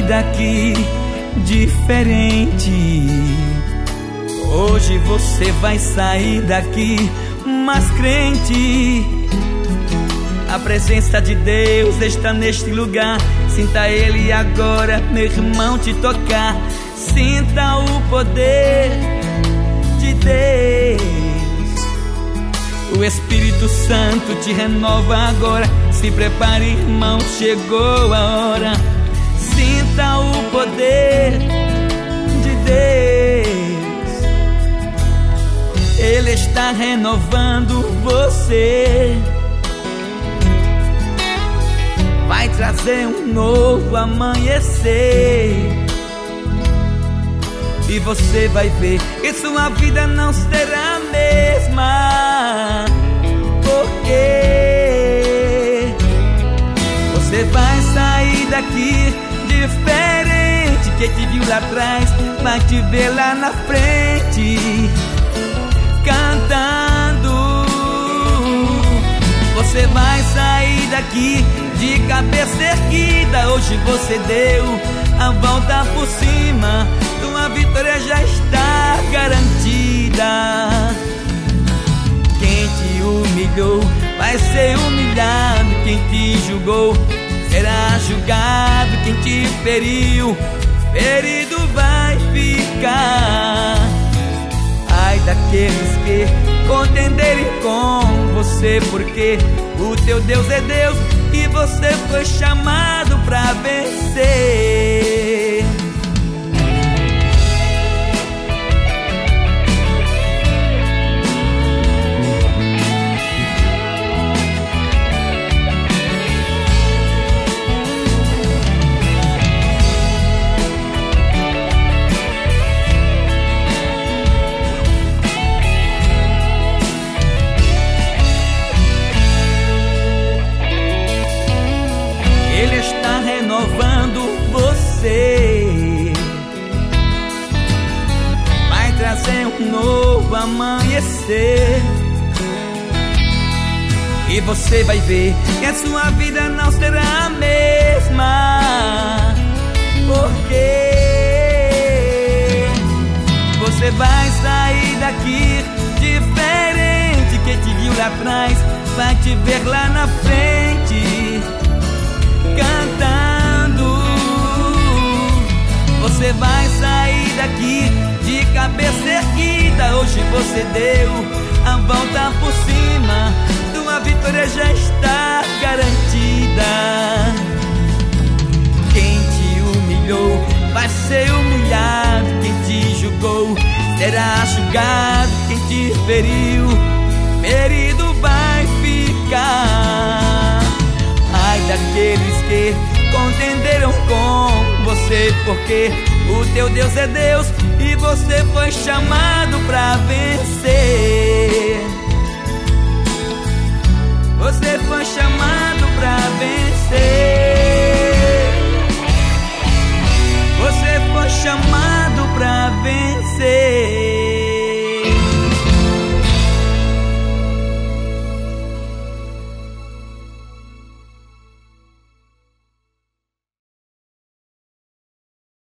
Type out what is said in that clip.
daqui diferente. Hoje você vai sair daqui mais crente. A presença de Deus está neste lugar. Sinta Ele agora, meu irmão, te tocar. Sinta o poder de Deus. O Espírito Santo te renova agora. Se prepare, irmão, chegou a hora. Sinta o poder de Deus. Ele está renovando você. Vai trazer um novo amanhecer. E você vai ver que sua vida não será a mesma. Porque você vai sair daqui diferente. Quem te viu lá atrás vai te ver lá na frente, cantando. Você vai sair daqui de cabeça erguida. Hoje você deu a volta por cima. Tua vitória já está garantida. Quem te humilhou vai ser humilhado. Quem te julgou será julgado. Quem te feriu, ferido vai ficar. Ai daqueles que contenderem com você, porque o teu Deus é Deus e você foi chamado pra vencer. Ele está renovando você. Vai trazer um novo amanhecer. E você vai ver que a sua vida não será a mesma. Porque você vai sair daqui diferente. Quem te viu lá atrás vai te ver lá na frente, cantando. Você vai sair daqui de cabeça erguida. Hoje você deu a volta por cima. Tua vitória já está garantida. Quem te humilhou vai ser humilhado. Quem te julgou será julgado. Quem te feriu, ferido vai ficar. Ai daqueles que contenderam com você, porque o teu Deus é Deus e você foi chamado pra vencer. Você foi chamado pra vencer. Você foi chamado pra